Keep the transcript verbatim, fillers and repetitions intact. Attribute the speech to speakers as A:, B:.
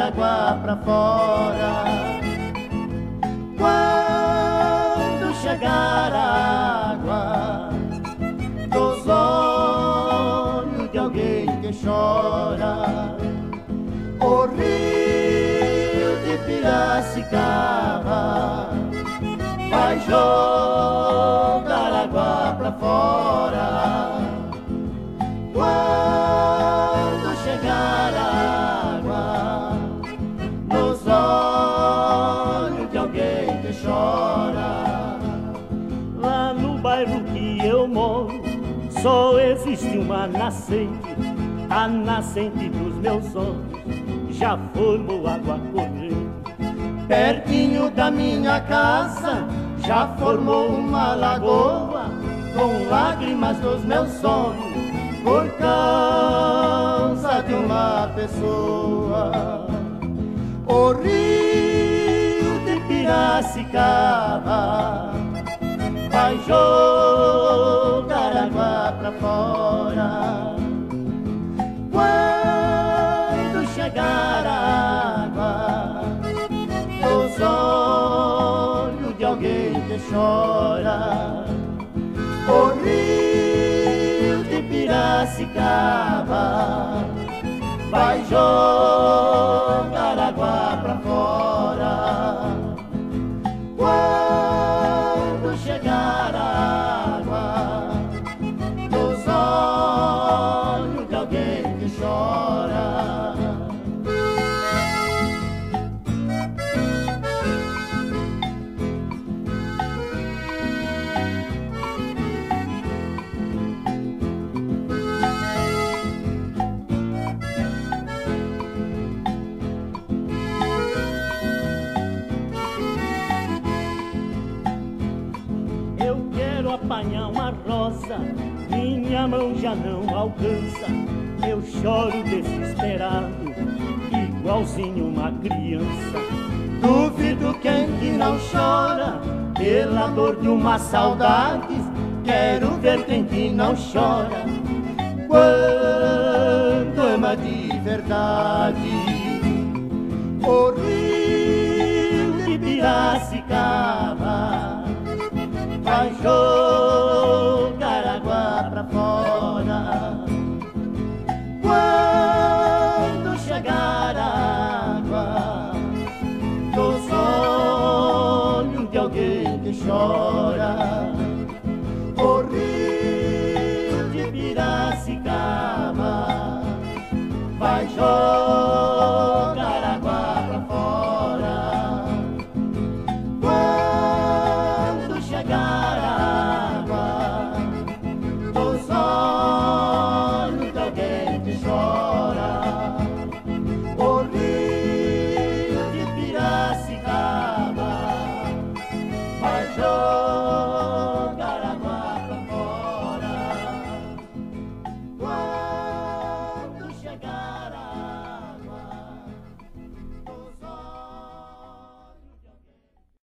A: água pra fora. Quando chegar a água dos olhos de alguém que chora, o rio de Piracicaba vai jogar água pra fora. Quando chegar a água nos olhos de alguém que chora.
B: Lá no bairro que eu moro só existe uma nascente, a nascente dos meus olhos já formou água corrente.
A: Pertinho da minha casa já formou uma lagoa com lágrimas dos meus sonhos por causa de uma pessoa. O rio de Piracicaba vai jogar água pra fora. Quando chegar a água nos olhos de alguém que chora, o rio de Piracicaba vai jogar água pra fora. Quando chegar a água nos olhos de alguém que chora.
B: Apanhar uma rosa, minha mão já não alcança. Eu choro desesperado, igualzinho uma criança.
A: Duvido quem que não chora pela dor de uma saudade. Quero ver quem que não chora quando ama de verdade. O rio de Piracicaba vai jogar água pra fora. Quando chegar a água dos olhos de alguém que chora.